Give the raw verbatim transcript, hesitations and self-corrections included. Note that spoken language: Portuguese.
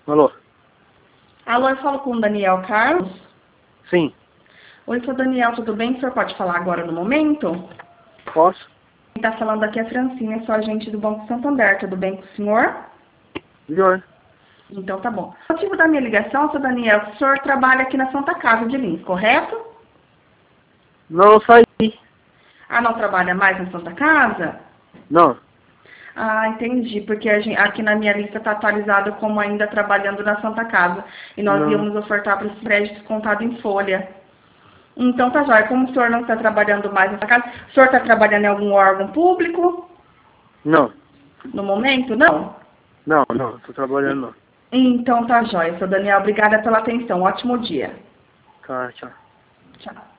Alô? Alô, eu falo com o Daniel Carlos? Sim. Oi, sou Daniel, tudo bem? O senhor pode falar agora no momento? Posso? Quem está falando aqui é a Francine, sou agente do Banco Santander, tudo bem com o senhor? Melhor. Então tá bom. O motivo da minha ligação, seu Daniel, o senhor trabalha aqui na Santa Casa de Lins, correto? Não, saí. Ah, não trabalha mais na Santa Casa? Não. Ah, entendi, porque a gente, aqui na minha lista está atualizado como ainda trabalhando na Santa Casa. E nós Não. íamos ofertar para esse crédito descontado em folha. Então tá jóia, como o senhor não está trabalhando mais nessa casa, o senhor está trabalhando em algum órgão público? Não. No momento, não? Não, não. Tô trabalhando não. Então tá jóia, seu Daniel, obrigada pela atenção, ótimo dia. Tá, tchau. Tchau.